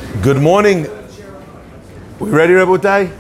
Good morning. We ready, Rabotai?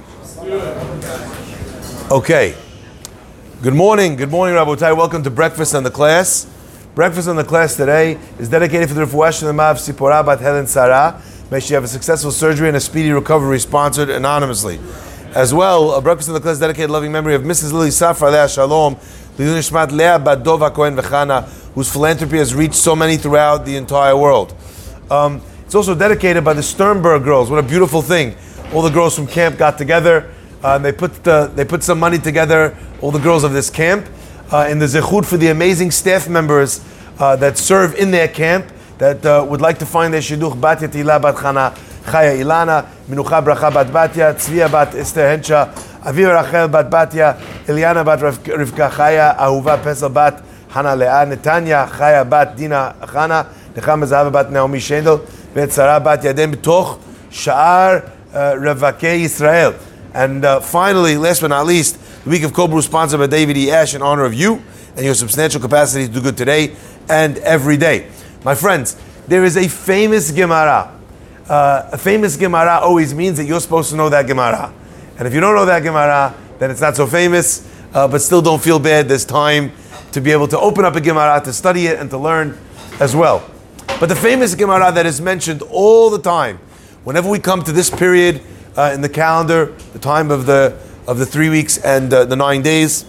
Okay. Good morning, Rabotai. Welcome to Breakfast and the Class. Breakfast and the Class today is dedicated for the Refuah Shlema of Sipora Bat Helen Sarah. May she have a successful surgery and a speedy recovery, sponsored anonymously. As well, a Breakfast and the Class dedicated loving memory of Mrs. Lily Safra Alea Shalom, Lilun Shmat Leah Bat Dova Cohen Vechana, whose philanthropy has reached so many throughout the entire world. It's also dedicated by the Sternberg girls. What a beautiful thing! All the girls from camp got together. They put some money together. All the girls of this camp in the zechut for the amazing staff members that serve in their camp that would like to find their shidduch. Batya Tila Bat Chana Chaya Ilana, Minucha Bracha Bat Batya, Tzvia Bat Esther Hensha, Aviva Rachel Bat Batya, Eliana Bat Rivka Chaya, Ahuva Pesel Bat Hana Leah, Netanya Chaya Bat Dina Chana, Nechama Zahava Bat Naomi Shendel, Vetzara Bat Yadem B'toch Sha'ar Revakei Yisrael. And finally, last but not least, the week of Kobru sponsored by David E. Ash in honor of you and your substantial capacity to do good today and every day. My friends, there is a famous Gemara. A famous Gemara always means that you're supposed to know that Gemara. And if you don't know that Gemara, then it's not so famous, but still don't feel bad. There's time to be able to open up a Gemara, to study it and to learn as well. But the famous Gemara that is mentioned all the time, whenever we come to this period in the calendar, the time of the 3 weeks and the 9 days,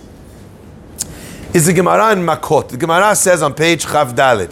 is the Gemara in Makot. The Gemara says on page Chav Daled,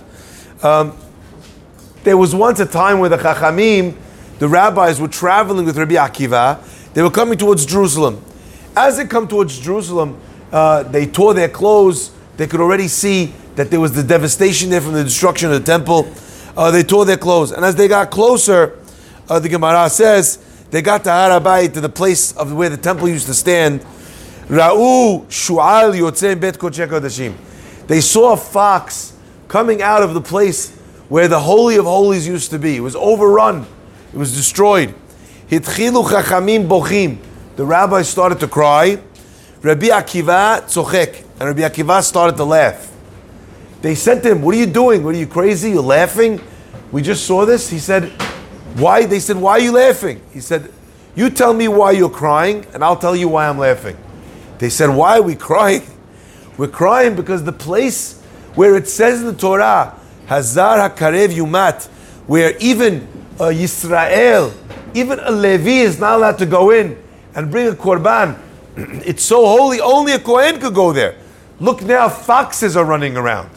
there was once a time where the Chachamim, the rabbis, were traveling with Rabbi Akiva. They were coming towards Jerusalem. As they come towards Jerusalem, they tore their clothes. They could already see that there was the devastation there from the destruction of the temple. They tore their clothes. And as they got closer, the Gemara says, they got to Har HaBayit, to the place of where the temple used to stand. Ra'u shu'al yotzei bet kodshei kodashim. They saw a fox coming out of the place where the Holy of Holies used to be. It was overrun. It was destroyed. Hitchilu chachamim bochim. The rabbis started to cry. Rabbi Akiva tzochek. And Rabbi Akiva started to laugh. They said to him, "What are you doing? What, are you crazy? You're laughing? We just saw this." He said, "Why?" They said, "Why are you laughing?" He said, "You tell me why you're crying, and I'll tell you why I'm laughing." They said, "Why are we crying?" "We're crying because the place where it says in the Torah, Hazar HaKarev Yumat, where even Yisrael, even a Levi is not allowed to go in and bring a korban. It's so holy, only a Kohen could go there. Look now, foxes are running around.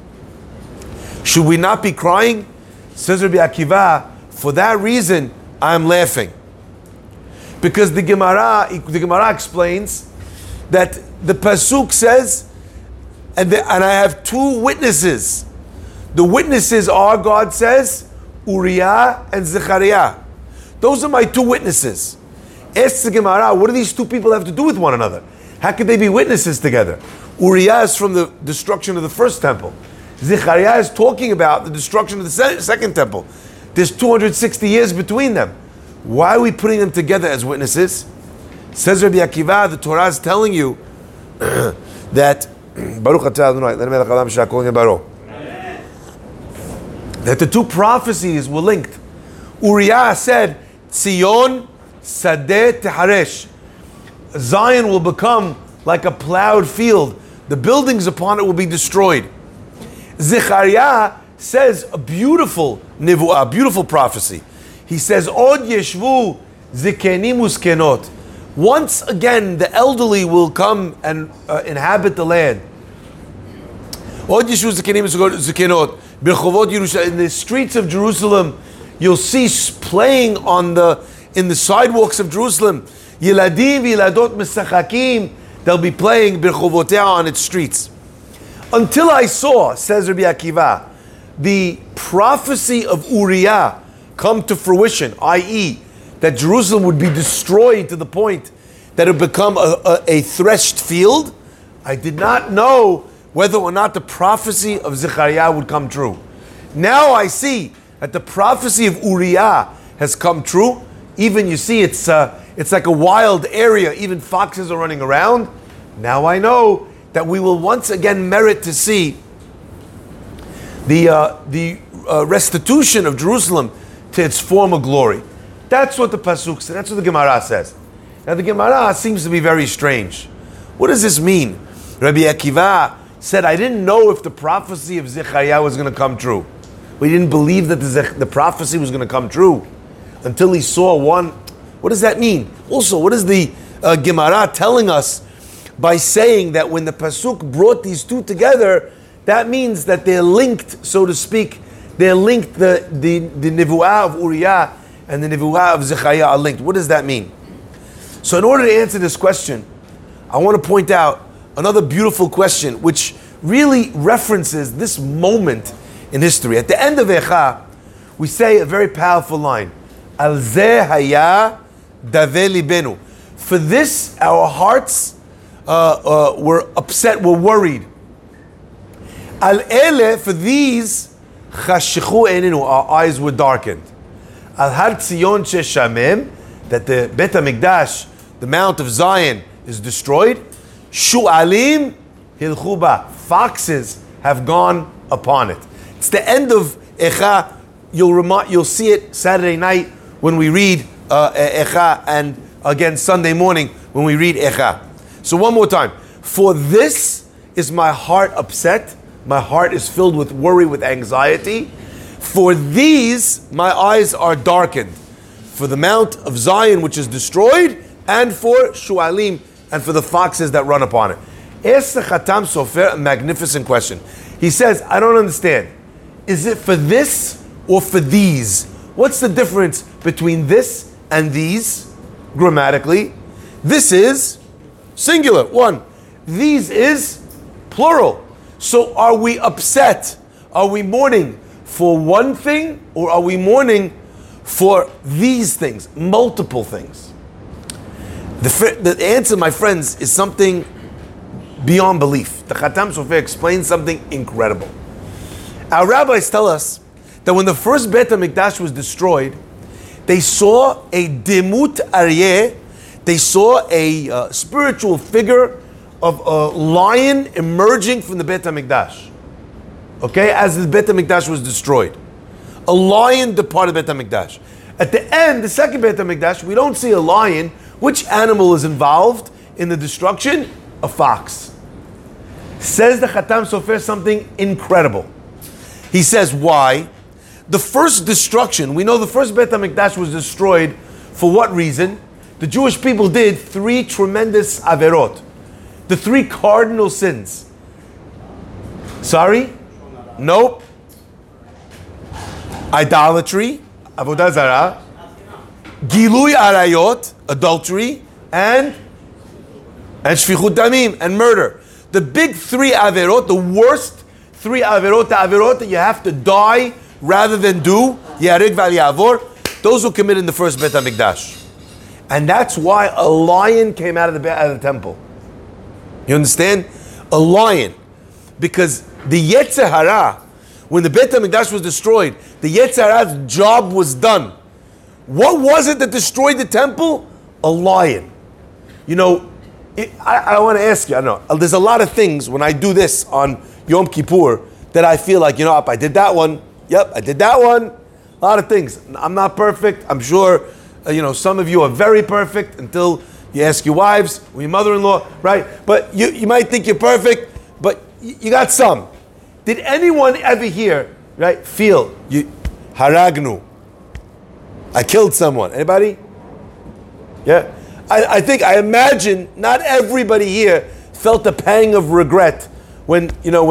Should we not be crying?" Says Rabbi Akiva, "For that reason, I'm laughing." Because the Gemara explains that the Pasuk says, and I have two witnesses. The witnesses are, God says, Uriah and Zechariah. Those are my two witnesses. Ask the Gemara, what do these two people have to do with one another? How could they be witnesses together? Uriah is from the destruction of the first temple. Zechariah is talking about the destruction of the second temple. There's 260 years between them. Why are we putting them together as witnesses? Says Rabbi Akiva, the Torah is telling you that Baruch atah Adonai, that the two prophecies were linked. Uriah said, Tzion Sadeh Teharesh. Zion will become like a plowed field. The buildings upon it will be destroyed. Zechariah says a beautiful nivu'ah, beautiful prophecy. He says, Od yeshvu zikenim uskenot. Once again, the elderly will come and inhabit the land. Od yeshvu zikenim uskenot. In the streets of Jerusalem, you'll see playing in the sidewalks of Jerusalem. Yiladim v'iladot mesachakim. They'll be playing birchovotea on its streets. Until I saw, says Rabbi Akiva, the prophecy of Uriah come to fruition, i.e., that Jerusalem would be destroyed to the point that it would become a threshed field, I did not know whether or not the prophecy of Zechariah would come true. Now I see that the prophecy of Uriah has come true. Even you see, it's like a wild area. Even foxes are running around. Now I know that we will once again merit to see the restitution of Jerusalem to its former glory. That's what the Pasuk says. That's what the Gemara says. Now the Gemara seems to be very strange. What does this mean? Rabbi Akiva said, I didn't know if the prophecy of Zechariah was going to come true. We didn't believe that the prophecy was going to come true until he saw one. What does that mean? Also, what is the Gemara telling us by saying that when the Pasuk brought these two together, that means that they're linked, so to speak. They're linked, the Nevuah of Uriah and the Nevuah of Zechariah are linked. What does that mean? So in order to answer this question, I want to point out another beautiful question which really references this moment in history. At the end of Echa, we say a very powerful line. Al zeh haya daveh libenu. For this, our hearts were upset, were worried. Al ele, for these, chashichu einenu, our eyes were darkened. Al har Tzion sheshamem, that the Bet HaMikdash, the Mount of Zion, is destroyed. Shu'alim hilchu ba, foxes have gone upon it. It's the end of Echa. You'll see it Saturday night when we read Echa, and again Sunday morning when we read Echa. So one more time. For this is my heart upset. My heart is filled with worry, with anxiety. For these, my eyes are darkened. For the Mount of Zion, which is destroyed, and for Shu'alim, and for the foxes that run upon it. Ask the Khatam Sofer a magnificent question. He says, I don't understand. Is it for this or for these? What's the difference between this and these, grammatically? This is singular, one. These is plural. So are we upset? Are we mourning for one thing, or are we mourning for these things, multiple things? The answer, my friends, is something beyond belief. The Khatam Sofer explains something incredible. Our rabbis tell us that when the first Bet HaMikdash was destroyed, they saw a Demut Aryeh, they saw a spiritual figure of a lion emerging from the Bet HaMikdash. Okay, as the Bet HaMikdash was destroyed. A lion departed Bet HaMikdash. At the end, the second Bet HaMikdash, we don't see a lion. Which animal is involved in the destruction? A fox. Says the Khatam Sofer something incredible. He says, why? The first destruction, we know the first Bet HaMikdash was destroyed for what reason? The Jewish people did three tremendous averot. The three cardinal sins. Sorry? Nope. Idolatry, Avodah Zarah, Gilui Arayot, adultery, and Shfichut Damim, and murder. The big three averot, the worst three averot, the averot that you have to die rather than do, Yarig Val Yavor, those who committed in the first Bet HaMikdash. And that's why a lion came out of the temple. You understand? A lion. Because the Yetzer Hara, when the Bet HaMikdash was destroyed, the Yetzer Hara's job was done. What was it that destroyed the temple? A lion. You know, I want to ask you, I don't know, there's a lot of things when I do this on Yom Kippur that I feel like, if I did that one, I did that one. A lot of things. I'm not perfect. I'm sure, some of you are very perfect until you ask your wives or your mother-in-law, right? But you might think you're perfect, but you got some. Did anyone ever here, right, feel, haragnu, I killed someone? Anybody? Yeah? I imagine not everybody here felt a pang of regret when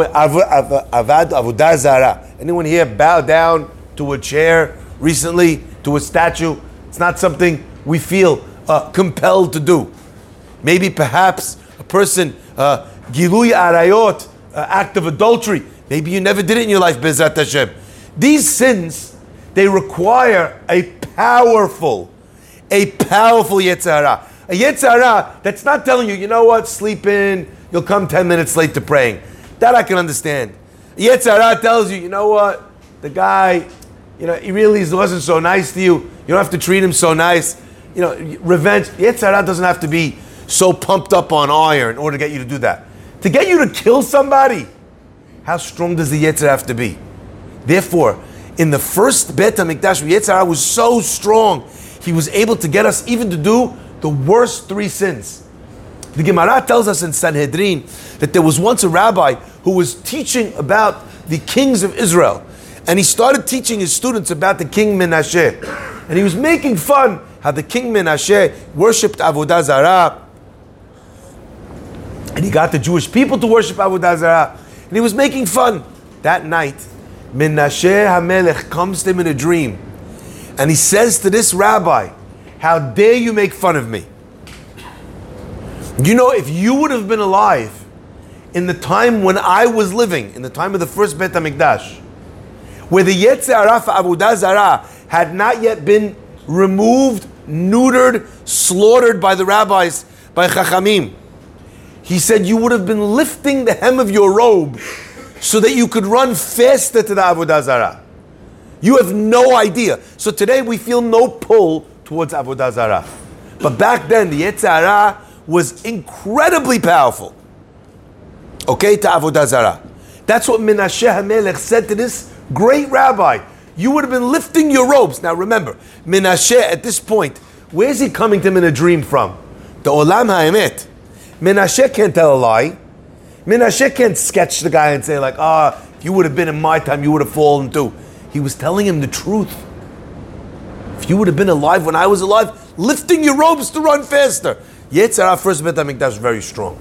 Avodah Zarah. Anyone here bowed down to a chair recently, to a statue? It's not something we feel compelled to do. Maybe perhaps a person, Gilui Arayot, act of adultery. Maybe you never did it in your life, Bezrat Hashem. These sins, they require a powerful Yetzer Hara. A Yetzer Hara that's not telling you, sleep in, you'll come 10 minutes late to praying. That I can understand. A Yetzer Hara tells you, the guy, he really wasn't so nice to you. You don't have to treat him so nice. Revenge. Yetzer Hara doesn't have to be so pumped up on iron in order to get you to do that. To get you to kill somebody, how strong does the Yetzer have to be? Therefore, In the first Bet HaMikdash, Yetzer Hara was so strong, he was able to get us even to do the worst 3 sins. The Gemara tells us in Sanhedrin that there was once a rabbi who was teaching about the kings of Israel. And he started teaching his students about the king Menashe. And he was making fun how the king Menashe worshipped Avodah Zarah. And he got the Jewish people to worship Avodah Zarah. And he was making fun. That night, Menashe HaMelech comes to him in a dream. And he says to this rabbi, how dare you make fun of me? You know, if you would have been alive in the time when I was living, in the time of the first Bet HaMikdash, where the Yetzer Hara for Avodah Zarah had not yet been removed, neutered, slaughtered by the rabbis, by Chachamim, he said you would have been lifting the hem of your robe so that you could run faster to the Avodah Zarah. You have no idea. So today we feel no pull towards Avodah Zarah. But back then the Yetzer Hara was incredibly powerful. Okay, to Avodah Zarah. That's what Menashe HaMelech said to this great rabbi. You would have been lifting your robes. Now remember, Menashe at this point, where's he coming to him in a dream from? The Olam HaEmet. Menashe can't tell a lie. Menashe can't sketch the guy and say like, if you would have been in my time, you would have fallen too. He was telling him the truth. If you would have been alive when I was alive, lifting your robes to run faster. Yetzer Hara, first Bet HaMikdash, very strong.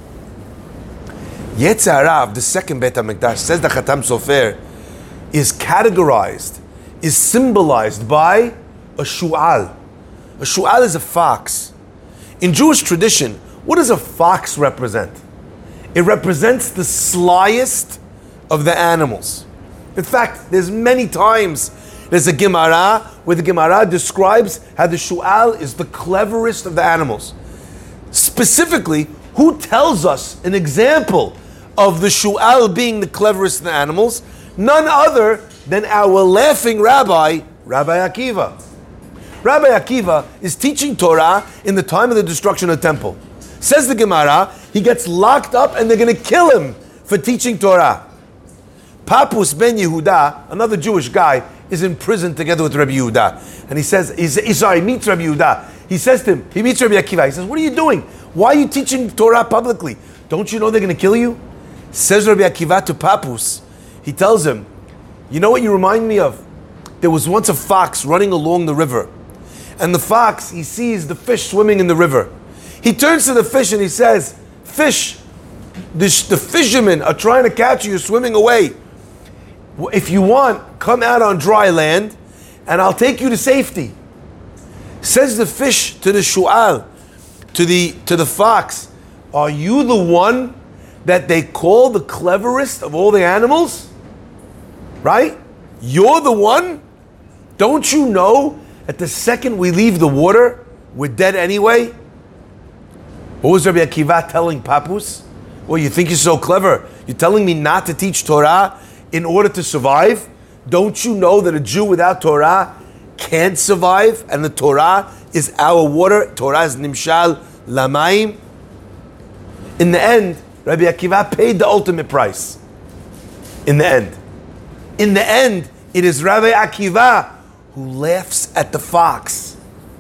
Yetzer Hara, the second Bet HaMikdash, says the Khatam Sofer, is categorized, is symbolized by a shu'al. A shu'al is a fox. In Jewish tradition, what does a fox represent? It represents the slyest of the animals. In fact, there's many times there's a Gemara where the Gemara describes how the shu'al is the cleverest of the animals. Specifically, who tells us an example of the shu'al being the cleverest of the animals? None other than our laughing Rabbi Akiva. Rabbi Akiva is teaching Torah in the time of the destruction of the temple. Says the Gemara, he gets locked up and they're going to kill him for teaching Torah. Papus ben Yehuda, another Jewish guy, is in prison together with Rabbi Yehuda. And he meets Rabbi Yehuda. He says to him, he meets Rabbi Akiva. He says, what are you doing? Why are you teaching Torah publicly? Don't you know they're going to kill you? Says Rabbi Akiva to Papus. He tells him, you know what you remind me of? There was once a fox running along the river. And the fox, he sees the fish swimming in the river. He turns to the fish and he says, fish, the fishermen are trying to catch you, you're swimming away. If you want, come out on dry land and I'll take you to safety. Says the fish to the shu'al, to the fox, are you the one that they call the cleverest of all the animals? Right? You're the one? Don't you know that the second we leave the water, we're dead anyway? What was Rabbi Akiva telling Papus? Well, you think you're so clever. You're telling me not to teach Torah in order to survive? Don't you know that a Jew without Torah can't survive? And the Torah is our water. Torah is nimshal lamayim. In the end, Rabbi Akiva paid the ultimate price. In the end, it is Rabbi Akiva who laughs at the fox.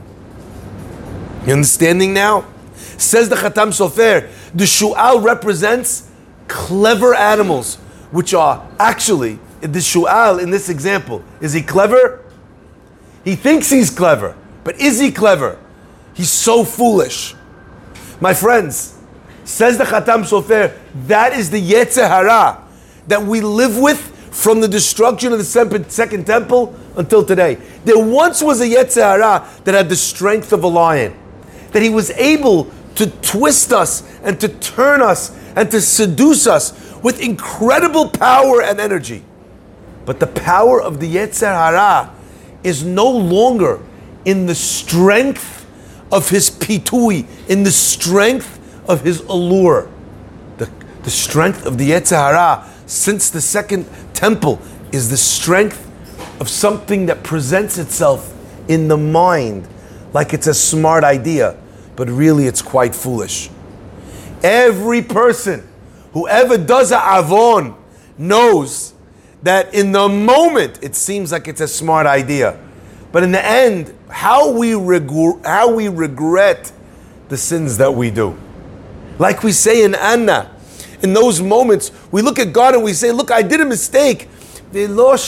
You understanding now? Says the Khatam Sofer, the shu'al represents clever animals, which are actually, the shu'al in this example, is he clever? He thinks he's clever, but is he clever? He's so foolish. My friends, says the Khatam Sofer, that is the Yetzer Hara that we live with from the destruction of the second temple until today. There once was a Yetzer Hara that had the strength of a lion, that he was able to twist us and to turn us and to seduce us with incredible power and energy. But the power of the Yetzer Hara is no longer in the strength of his pitui, in the strength of his allure. The strength of the Yetzer Hara since the second temple is the strength of something that presents itself in the mind like it's a smart idea, but really it's quite foolish. Every person who ever does a avon knows that in the moment it seems like it's a smart idea, but in the end, how we regret the sins that we do. Like we say in Anna, in those moments, we look at God and we say, look, I did a mistake. It was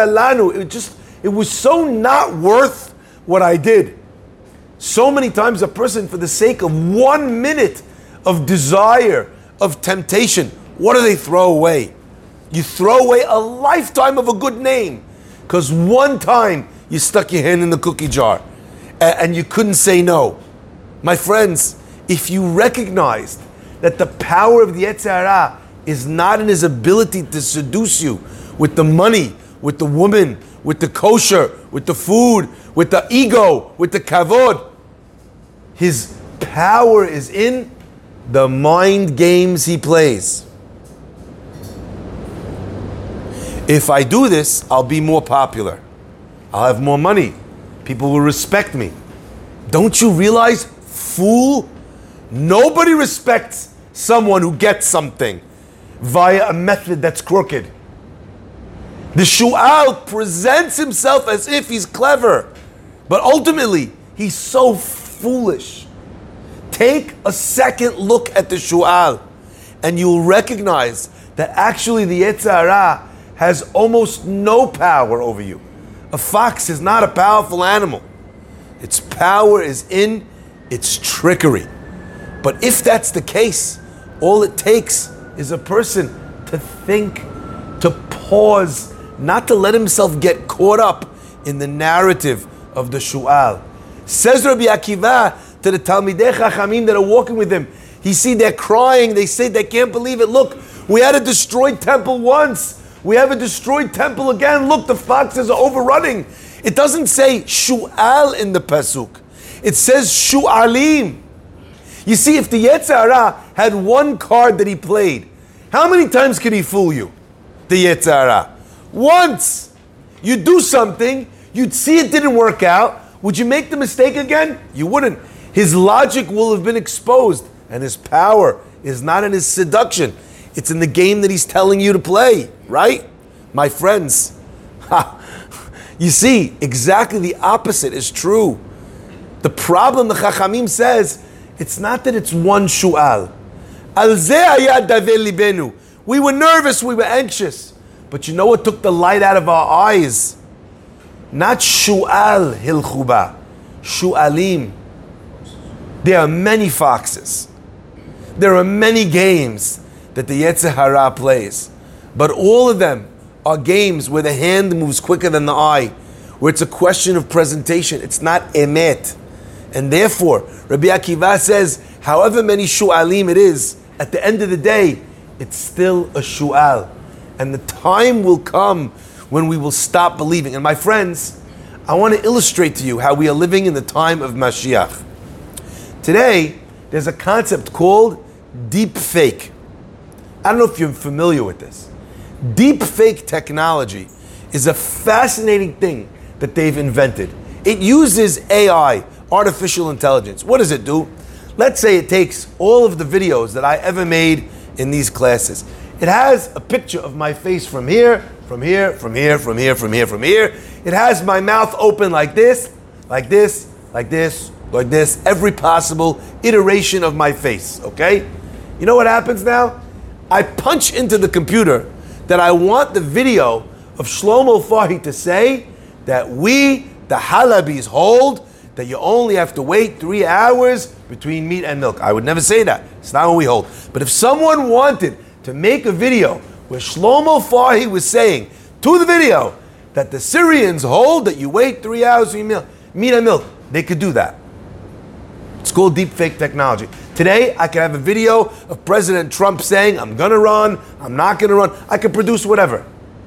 so not worth what I did. So many times a person, for the sake of 1 minute of desire, of temptation, what do they throw away? You throw away a lifetime of a good name because one time you stuck your hand in the cookie jar and you couldn't say no. My friends, if you recognized that the power of the Yetzer Hara is not in his ability to seduce you with the money, with the woman, with the kosher, with the food, with the ego, with the kavod, his power is in the mind games he plays. If I do this, I'll be more popular. I'll have more money. People will respect me. Don't you realize, fool? Nobody respects someone who gets something via a method that's crooked. The Shu'al presents himself as if he's clever, but ultimately, he's so foolish. Take a second look at the Shu'al, and you'll recognize that actually the Yetzer Hara has almost no power over you. A fox is not a powerful animal. Its power is in its trickery. But if that's the case, all it takes is a person to think, to pause, not to let himself get caught up in the narrative of the Shu'al. Says Rabbi Akiva to the Talmidei Chachamim that are walking with him, he see they're crying, they say they can't believe it. Look, we had a destroyed temple once. We have a destroyed temple again. Look, the foxes are overrunning. It doesn't say Shu'al in the Pasuk. It says Shu'alim. You see, if the Yetzer Hara had one card that he played, how many times could he fool you? The Yetzer Hara. Once. You do something, you'd see it didn't work out. Would you make the mistake again? You wouldn't. His logic will have been exposed, and his power is not in his seduction. It's in the game that he's telling you to play, right? My friends, you see, exactly the opposite is true. The problem, the Chachamim says, it's not that it's one Shu'al. Al zeh haya daver libenu. We were nervous, we were anxious. But you know what took the light out of our eyes? Not Shu'al hilchuba, Shu'alim. There are many foxes. There are many games that the Yetzer Hara plays. But all of them are games where the hand moves quicker than the eye, where it's a question of presentation. It's not emet. And therefore, Rabbi Akiva says, however many Shu'alim it is, at the end of the day, it's still a Shu'al. And the time will come when we will stop believing. And my friends, I want to illustrate to you how we are living in the time of Mashiach. Today, there's a concept called deep fake. I don't know if you're familiar with this. Deep fake technology is a fascinating thing that they've invented. It uses AI, artificial intelligence. What does it do? Let's say it takes all of the videos that I ever made in these classes. It has a picture of my face from here, from here, from here, from here, from here, from here. It has my mouth open like this, like this, like this, like this, every possible iteration of my face, okay? You know what happens now? I punch into the computer that I want the video of Shlomo Farhi to say that we, the Halabis, hold that you only have to wait 3 hours between meat and milk. I would never say that. It's not what we hold. But if someone wanted to make a video where Shlomo Farhi was saying to the video that the Syrians hold that you wait 3 hours between meat and milk, they could do that. It's called deepfake technology. Today, I can have a video of President Trump saying, I'm going to run, I'm not going to run. I can produce whatever.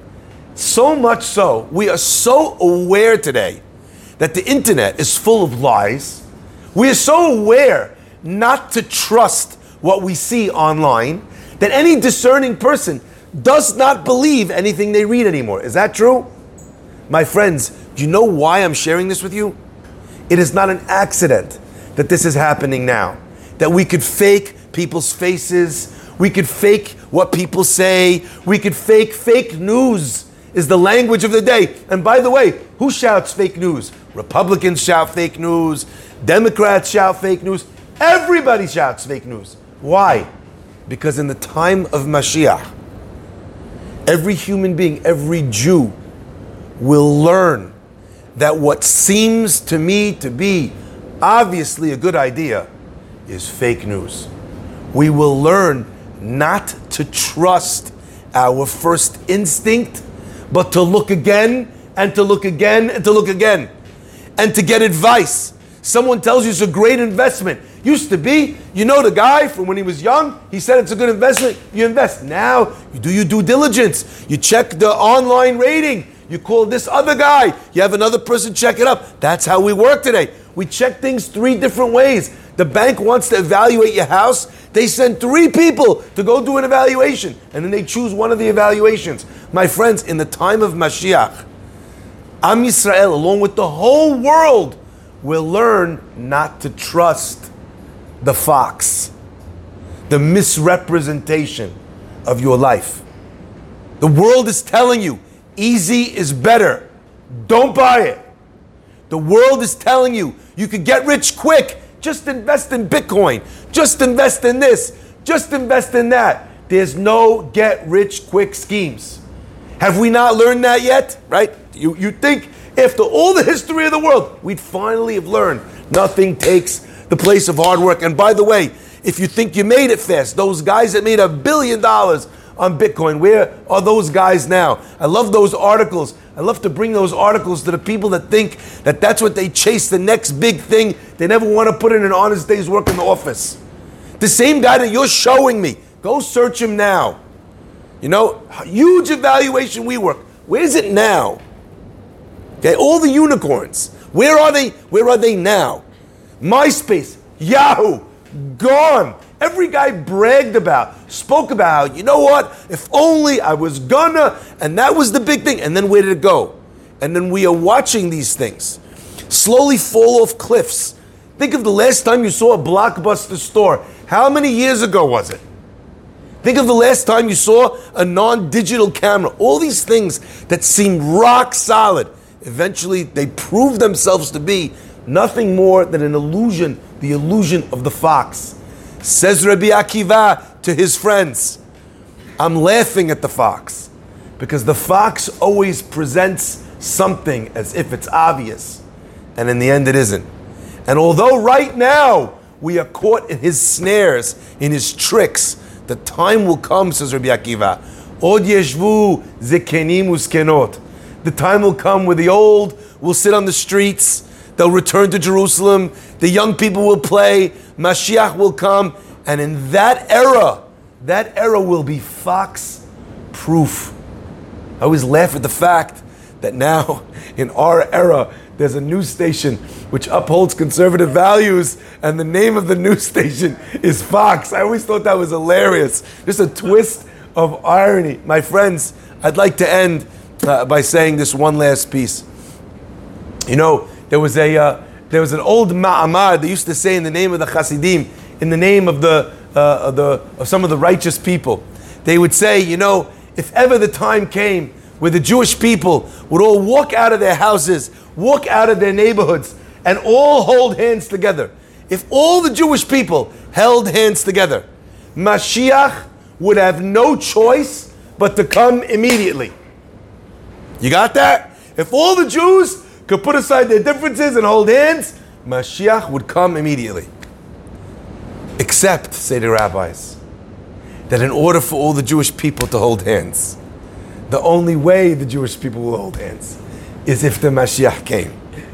So much so, we are so aware today that the internet is full of lies. We are so aware not to trust what we see online that any discerning person does not believe anything they read anymore. Is that true? My friends, do you know why I'm sharing this with you? It is not an accident that this is happening now. That we could fake people's faces, we could fake what people say, we could fake news is the language of the day. And by the way, who shouts fake news? Republicans shout fake news. Democrats shout fake news. Everybody shouts fake news. Why? Because in the time of Mashiach, every human being, every Jew will learn that what seems to me to be obviously a good idea is fake news. We will learn not to trust our first instinct, but to look again and to look again and to look again and to get advice. Someone tells you it's a great investment. Used to be, you know the guy from when he was young, he said it's a good investment, you invest. Now, you do your due diligence. You check the online rating. You call this other guy. You have another person check it up. That's how we work today. We check things 3 different ways. The bank wants to evaluate your house. They send 3 people to go do an evaluation. And then they choose one of the evaluations. My friends, in the time of Mashiach, Am Yisrael, along with the whole world, will learn not to trust the fox, the misrepresentation of your life. The world is telling you, easy is better. Don't buy it. The world is telling you, you could get rich quick. Just invest in Bitcoin. Just invest in this. Just invest in that. There's no get rich quick schemes. Have we not learned that yet? Right? You think after all the history of the world, we'd finally have learned nothing takes the place of hard work. And by the way, if you think you made it fast, those guys that made $1 billion on Bitcoin, where are those guys now? I love those articles. I love to bring those articles to the people that think that that's what they chase, the next big thing. They never want to put in an honest day's work in the office. The same guy that you're showing me, go search him now. You know, huge evaluation WeWork. Where is it now? Okay, all the unicorns. Where are they? Where are they now? MySpace, Yahoo, gone. Every guy bragged about, spoke about, you know what? If only I was gonna, and that was the big thing. And then where did it go? And then we are watching these things slowly fall off cliffs. Think of the last time you saw a Blockbuster store. How many years ago was it? Think of the last time you saw a non-digital camera. All these things that seem rock solid, eventually they prove themselves to be nothing more than an illusion, the illusion of the fox. Says Rabbi Akiva to his friends, I'm laughing at the fox because the fox always presents something as if it's obvious, and in the end it isn't. And although right now we are caught in his snares, in his tricks, the time will come, says Rabbi Akiva, Od yeshvu zekenim uskenot. The time will come where the old will sit on the streets, they'll return to Jerusalem, the young people will play, Mashiach will come, and in that era will be fox-proof. I always laugh at the fact that now, in our era, there's a news station which upholds conservative values, and the name of the news station is Fox. I always thought that was hilarious. Just a twist of irony. My friends, I'd like to end by saying this one last piece. You know, there was an old ma'amar they used to say in the name of the Hasidim, in the name of of some of the righteous people. They would say, you know, if ever the time came where the Jewish people would all walk out of their houses, walk out of their neighborhoods, and all hold hands together. If all the Jewish people held hands together, Mashiach would have no choice but to come immediately. You got that? If all the Jews could put aside their differences and hold hands, Mashiach would come immediately. Except, say the rabbis, that in order for all the Jewish people to hold hands, the only way the Jewish people will hold hands is if the Mashiach came.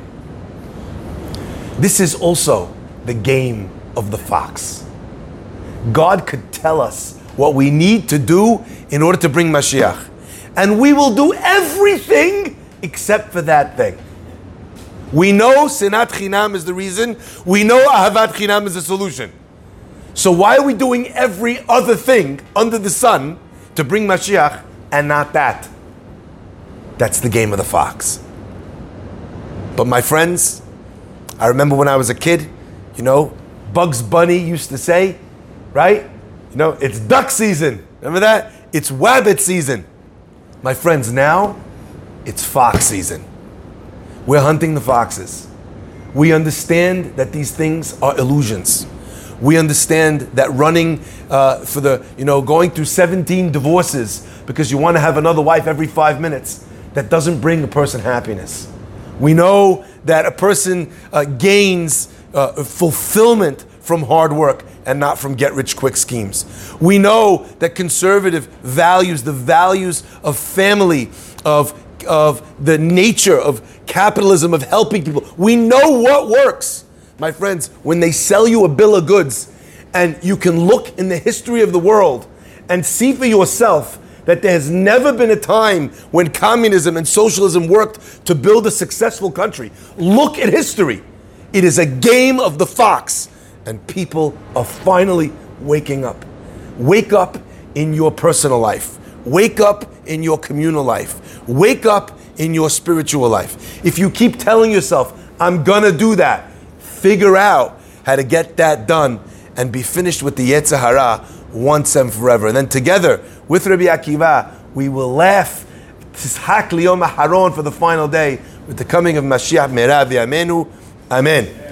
This is also the game of the fox. God could tell us what we need to do in order to bring Mashiach. And we will do everything except for that thing. We know Sinat Chinam is the reason. We know Ahavat Chinam is the solution. So why are we doing every other thing under the sun to bring Mashiach and not that? That's the game of the fox. But my friends, I remember when I was a kid, you know, Bugs Bunny used to say, right? You know, it's duck season. Remember that? It's wabbit season. My friends, now It's fox season. We're hunting the foxes. We understand that these things are illusions. We understand that running going through 17 divorces because you want to have another wife every 5 minutes, that doesn't bring a person happiness. We know that a person gains fulfillment from hard work and not from get-rich-quick schemes. We know that conservative values, the values of family, of the nature of capitalism, of helping people. We know what works. My friends, when they sell you a bill of goods and you can look in the history of the world and see for yourself that there has never been a time when communism and socialism worked to build a successful country. Look at history. It is a game of the fox, and people are finally waking up. Wake up in your personal life. Wake up in your communal life. Wake up in your spiritual life. If you keep telling yourself, I'm gonna do that, figure out how to get that done and be finished with the Yetzer Hara once and forever. And then together with Rabbi Akiva, we will laugh Tishak Liyom Aharon for the final day with the coming of Mashiach Me'era V'Yameinu. Amen.